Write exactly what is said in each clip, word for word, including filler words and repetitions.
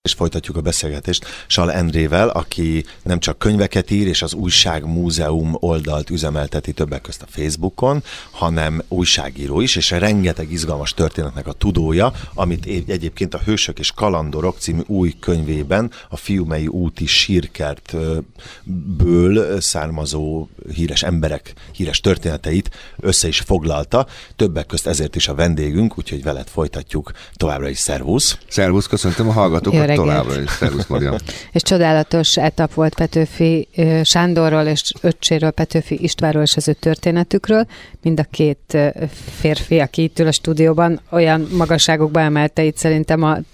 És folytatjuk a beszélgetést Sal Endrével, aki nem csak könyveket ír, és az Újságmúzeum oldalt üzemelteti többek közt a Facebookon, hanem újságíró is, és rengeteg izgalmas történetnek a tudója, amit egyébként a Hősök és Kalandorok című új könyvében a Fiumei úti sírkertből származó híres emberek híres történeteit össze is foglalta. Többek közt ezért is a vendégünk, úgyhogy veled folytatjuk továbbra is. Szervusz! Szervusz, köszöntöm a hallgatókat. Továbbra is. Szervusz, Marian. És csodálatos etap volt Petőfi Sándorról és öccséről, Petőfi Istvánról és az ő történetükről. Mind a két férfi, aki itt ül a stúdióban, olyan magasságokba emelte itt szerintem a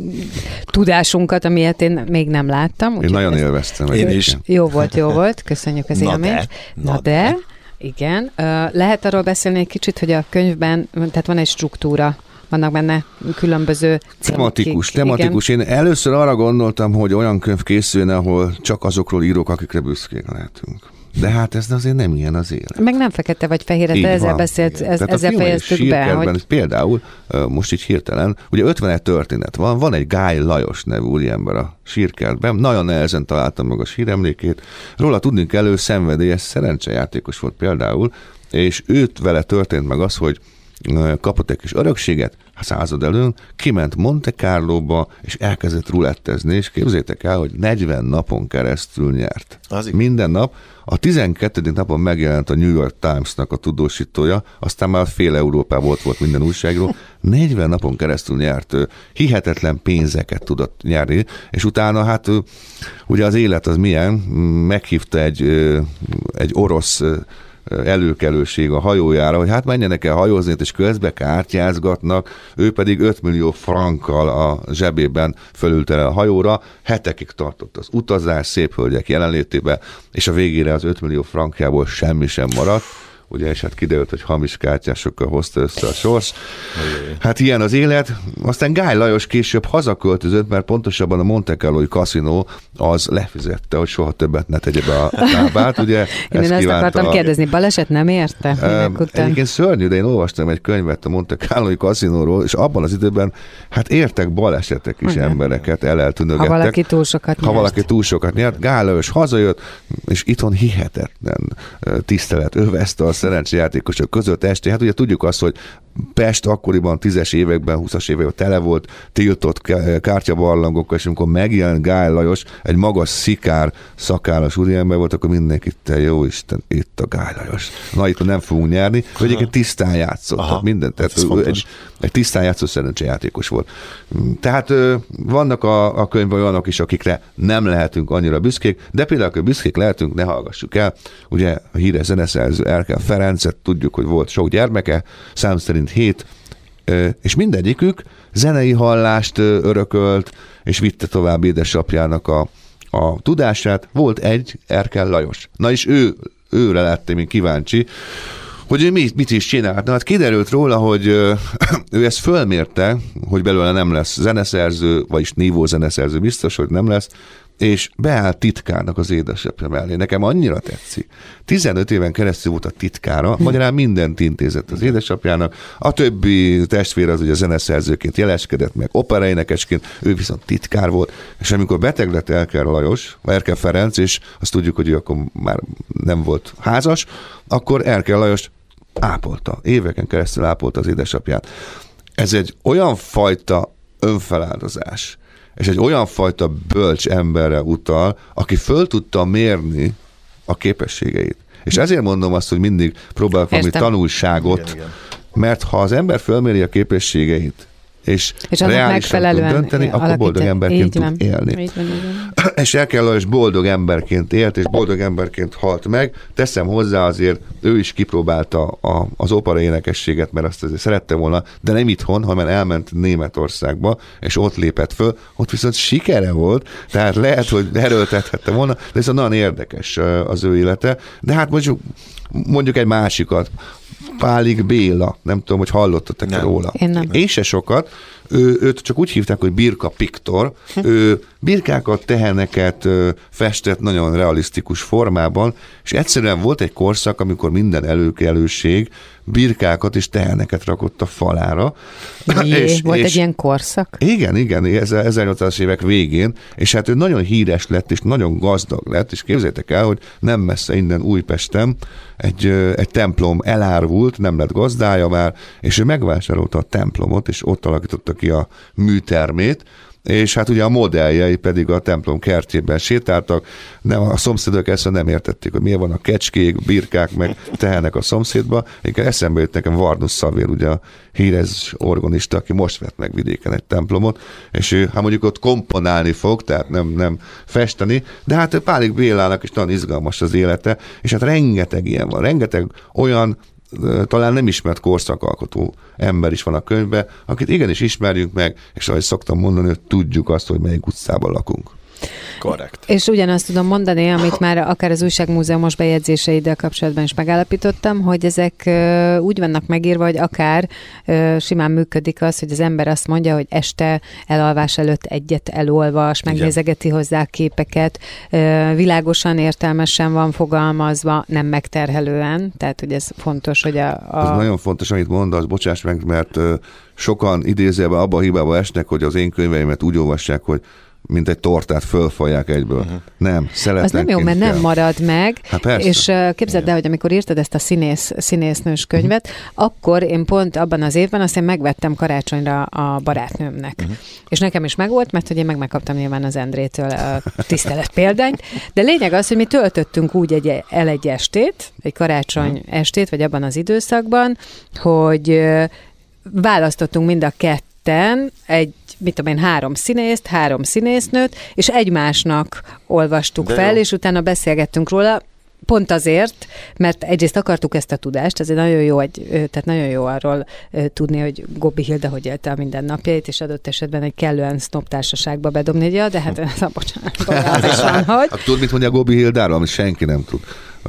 tudásunkat, amilyet én még nem láttam. Én nagyon élveztem. Én is. Jó volt, jó volt. Köszönjük az Na élményt. de, na, na de. de. Igen. Lehet arról beszélni egy kicsit, hogy a könyvben, tehát van egy struktúra, vannak benne különböző tematikus, tematikus. Én először arra gondoltam, hogy olyan könyv készülne, ahol csak azokról írok, akikre büszkék lehetünk. De hát ez azért nem ilyen az élet. Meg nem fekete vagy fehér, de ezzel beszélt, ez, ezzel fejeztük be. Hogy... Például, most így hirtelen, ugye ötvenegy történet van, van egy Gály Lajos nevű úriember a sírkertben, nagyon nehezen találtam meg a síremlékét, róla tudni kell, ő szenvedélyes szerencsejátékos volt például, és őt vele történt meg az, hogy kapott egy kis örökséget, a század előn, kiment Monte Carlóba, és elkezdett rulettezni, és képzeljétek el, hogy negyven napon keresztül nyert. Azért. Minden nap. A tizenkettedik napon megjelent a New York Times-nak a tudósítója, aztán már fél Európában ott volt minden újságról, negyven napon keresztül nyert, hihetetlen pénzeket tudott nyerni, és utána hát ugye az élet az milyen, meghívta egy, egy orosz előkelőség a hajójára, hogy hát menjenek el hajózni, és közbe kártyázgatnak, ő pedig öt millió frankkal a zsebében fölült el a hajóra, hetekig tartott az utazás, szép hölgyek jelenlétében, és a végére az öt millió frankjából semmi sem maradt, ugye, és hát kiderült, hogy hamis kártyásokkal hozta össze a sors. Hát ilyen az élet. Aztán Gály Lajos később hazaköltözött, mert pontosabban a Monte Carlói kaszinó az lefizette, hogy soha többet ne tegye be a lábát. Ugye, én ezt, ezt akartam a... kérdezni, baleset nem érte? Uh, egyébként szörnyű, de én olvastam egy könyvet a Monte Carlói kaszinóról, és abban az időben hát értek balesetek is uh-huh. embereket, el eltűnögettek. Ha valaki túl sokat nyert. Ha valaki túl sokat nyert. Gály Lajos hazajött, és itthon hihetetlen tisztelet övezte a szerencsejátékosok között esti. Hát ugye tudjuk azt, hogy Pest akkoriban tízes években, húszas években tele volt tiltott kártyabarlangokkal, és amikor megjelent Gály Lajos, egy magas szikár szakállas úriember volt, akkor mindenki, te jó Isten, itt a Gály Lajos. Na, itt nem fogunk nyerni. Ő egyébként tisztán játszott. Tehát mindent. Tehát ő egy, egy tisztán játszó szerencsejátékos volt. Tehát vannak a, a könyvben olyanok is, akikre nem lehetünk annyira büszkék, de például, akkor büszkék lehetünk, ne hallgassuk el. Ugye a híres zeneszerző Erkel Ferencet, tudjuk, hogy volt sok gyermeke, szám szerint hét, és mindegyikük zenei hallást örökölt, és vitte tovább édesapjának a, a tudását. Volt egy Erkel Lajos. Na és ő, őre lettem én kíváncsi, hogy ő mit, mit is csinált. Na hát kiderült róla, hogy ő ezt fölmérte, hogy belőle nem lesz zeneszerző, vagyis nívó zeneszerző, biztos, hogy nem lesz, és beállt titkárnak az édesapja mellé. Nekem annyira tetszik. tizenöt éven keresztül volt a titkára, magyarán mindent intézett az édesapjának, a többi testvér az ugye zeneszerzőként jeleskedett, meg operaénekesként, ő viszont titkár volt, és amikor beteg lett Erkel Lajos, Erkel Ferenc, és azt tudjuk, hogy ő akkor már nem volt házas, akkor Erkel Lajos ápolta, éveken keresztül ápolta az édesapját. Ez egy olyan fajta önfeláldozás, és egy olyan fajta bölcs emberre utal, aki föl tudta mérni a képességeit. És ezért mondom azt, hogy mindig próbálok valami tanulságot, igen, igen. Mert ha az ember fölméri a képességeit, és, és reálisan tud dönteni, akkor boldog emberként tud élni. Így van, így van. És Erkel Lajos boldog emberként élt, és boldog emberként halt meg. Teszem hozzá, azért ő is kipróbálta a, az opera énekességet, mert azt azért szerette volna, de nem itthon, hanem elment Németországba, és ott lépett föl, ott viszont sikere volt, tehát lehet, hogy erőltethette volna, de ez nagyon érdekes az ő élete. De hát mondjuk, mondjuk egy másikat, Pálik Béla, nem tudom, hogy hallottatok róla. Én nem. Én se sokat, ő, őt csak úgy hívták, hogy Birka Piktor, ő birkákat, teheneket festett nagyon realisztikus formában, és egyszerűen volt egy korszak, amikor minden előkelőség birkákat és teheneket rakott a falára. Jé, és, volt és, egy ilyen korszak? Igen, igen, ezernyolcszázas évek végén, és hát ő nagyon híres lett, és nagyon gazdag lett, és képzeljétek el, hogy nem messze innen Újpesten egy, egy templom elárvult, nem lett gazdája már, és ő megvásárolta a templomot, és ott alakította ki a műtermét, és hát ugye a modelljei pedig a templom kertjében sétáltak, nem, a szomszédok ezt nem értették, hogy miért van a kecskék, birkák, meg tehenek a szomszédba. Inkább eszembe jött nekem Varnus Szavér, ugye a híres organista, aki most vett meg vidéken egy templomot, és ő, hát mondjuk ott komponálni fog, tehát nem, nem festeni, de hát Pálik Bélának is nagyon izgalmas az élete, és hát rengeteg ilyen van, rengeteg olyan talán nem ismert korszakalkotó ember is van a könyvben, akit igenis ismerjünk meg, és ahogy szoktam mondani, hogy tudjuk azt, hogy melyik utcában lakunk. Korrekt. És ugyanazt tudom mondani, amit már akár az újságmúzeumos bejegyzéseiddel kapcsolatban is megállapítottam, hogy ezek uh, úgy vannak megírva, hogy akár uh, simán működik az, hogy az ember azt mondja, hogy este elalvás előtt egyet elolvas, megnézegeti hozzá a képeket, uh, világosan, értelmesen van fogalmazva, nem megterhelően, tehát hogy ez fontos, hogy a... a... Ez nagyon fontos, amit mondasz, bocsáss meg, mert uh, sokan idézőjelben abba a hibába esnek, hogy az én könyveimet úgy olvassák, hogy mint egy tortát fölfalják egyből. Uh-huh. Nem, szeretlenként az nem jó, mert kell. Nem marad meg, hát és uh, képzeld el, hogy amikor írtad ezt a színész, színésznős könyvet, uh-huh. akkor én pont abban az évben azt én megvettem karácsonyra a barátnőmnek. Uh-huh. És nekem is megvolt, mert hogy én meg megkaptam nyilván az Endrétől a tisztelet példányt, de lényeg az, hogy mi töltöttünk úgy egy, el egy estét, egy karácsony uh-huh. estét, vagy abban az időszakban, hogy uh, választottunk mind a ketten egy mit tudom én, három színészt, három színésznőt, és egymásnak olvastuk De fel, jó. és utána beszélgettünk róla, pont azért, mert egyrészt akartuk ezt a tudást, ezért nagyon jó, egy, tehát nagyon jó arról tudni, hogy Gobbi Hilda hogy élte a mindennapjait, és adott esetben egy kellően snob társaságba bedobni, de hát ez a bocsánat, az is van, hogy... Hát tudod, mit mondja Gobbi Hildáról, amit senki nem tud?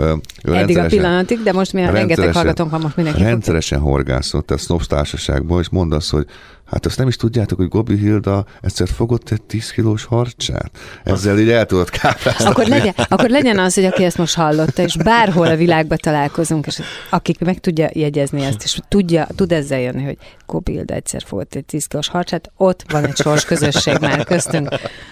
Ő Eddig a pillanatig, de most mi rengeteg hallgatónk van, most mindenki. Rendszeresen horgászott a snob társaságból, és mondd azt, hogy hát azt nem is tudjátok, hogy Gobbi Hilda egyszer fogott egy tíz kilós harcsát. Ezzel így el tudod kápráztatni. Akkor legyen, akkor legyen az, hogy aki ezt most hallotta, és bárhol a világban találkozunk, és akik meg tudja jegyezni ezt, és tudja, tud ezzel jönni, hogy Gobbi Hilda egyszer fogott egy tíz kilós harcsát, ott van egy sors közösség már köztünk.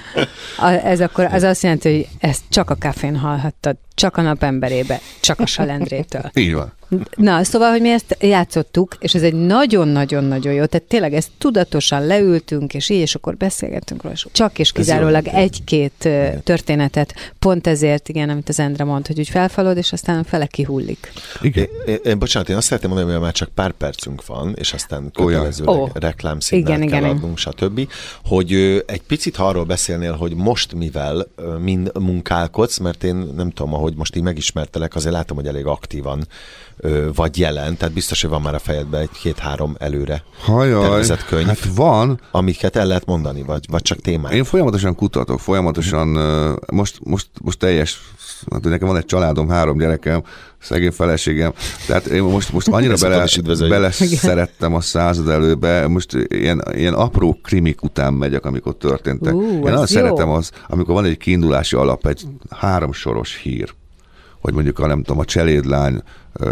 A, ez akkor az azt jelenti, hogy ezt csak a kafén hallhattad, csak a napemberébe, csak a Salendrétől. Így van. Na, szóval, hogy mi ezt játszottuk, és ez egy nagyon-nagyon-nagyon jó, tehát tényleg ezt tudatosan leültünk, és így, és akkor beszélgettünk róla, csak és kizárólag egy-két igen. történetet, pont ezért, igen, amit az Endre mond, hogy úgy felfalod, és aztán fele kihullik. Igen. Én, én, bocsánat, én azt szeretném mondani, hogy már csak pár percünk van, és aztán kötelezőleg oh. reklámszignát kell adnunk, stb., hogy egy picit ha arról beszélnél, hogy most mivel mind munkálkodsz, mert én nem tudom, ahogy most így megismertelek, azért látom, hogy elég aktívan vagy jelen, tehát biztos, hogy van már a fejedben egy-két-három előre tervezett könyv. Hát van. Amiket el lehet mondani, vagy, vagy csak témák. Én folyamatosan kutatok, folyamatosan, most, most, most teljes, hát nekem van egy családom, három gyerekem, szegény feleségem, tehát én most, most annyira bele, bele szerettem a század előbe, most ilyen, ilyen apró krimik után megyek, amikor történtek. Uh, én nagyon szeretem az, amikor van egy kiindulási alap, egy háromsoros hír, hogy mondjuk a, nem tudom, a cselédlány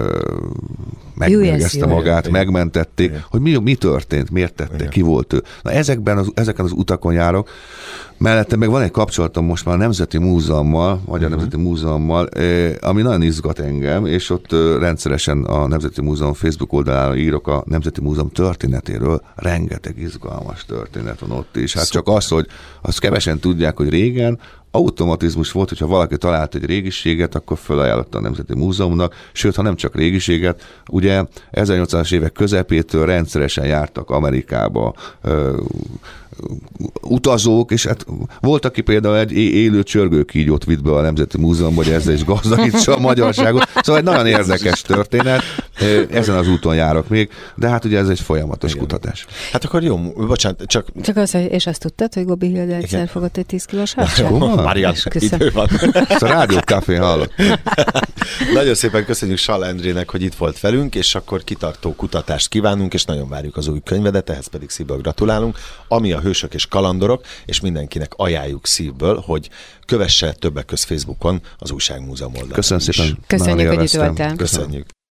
megmérgezte magát, jó, megmentették, jó. hogy mi, mi történt, miért tette, jó. ki volt ő. Na ezekben az, ezeken az utakon járok, mellette meg van egy kapcsolatom most már a Nemzeti Múzeummal, Magyar uh-huh. Nemzeti Múzeummal, ami nagyon izgat engem, és ott rendszeresen a Nemzeti Múzeum Facebook oldalára írok a Nemzeti Múzeum történetéről, rengeteg izgalmas történet van ott is. Hát Szuper. Csak az, hogy azt kevesen tudják, hogy régen automatizmus volt, hogyha valaki talált egy régiséget, akkor felajánlotta a Nemzeti Múzeumnak, sőt, ha nem csak régiséget, ugye ezernyolcszázas évek közepétől rendszeresen jártak Amerikába ö, utazók, és hát volt, aki például egy élő csörgőkígyót vitt be a Nemzeti Múzeumba, hogy ezzel is gazdagítsa a magyarságot. Szóval egy nagyon érdekes történet, ezen az úton járok még, de hát ugye ez egy folyamatos igen. kutatás. Hát akkor jó, bocsánat, csak... Csak az, és azt tudtad, hogy Gobbi Hilda egyszer fogott egy tíz kilós harcsát? Marian, idő van. Ezt a Rádió Cafén hallott. Nagyon szépen köszönjük Sall Endrének, hogy itt volt velünk, és akkor kitartó kutatást kívánunk, és nagyon várjuk az új könyvedet, ehhez pedig szívből gratulálunk. Ami a hősök és kalandorok, és mindenkinek ajánljuk szívből, hogy kövesse többek közt Facebookon az Újságmúzeum oldalát. Köszönöm szépen. Köszönjük, hogy itt voltál. Köszönjük.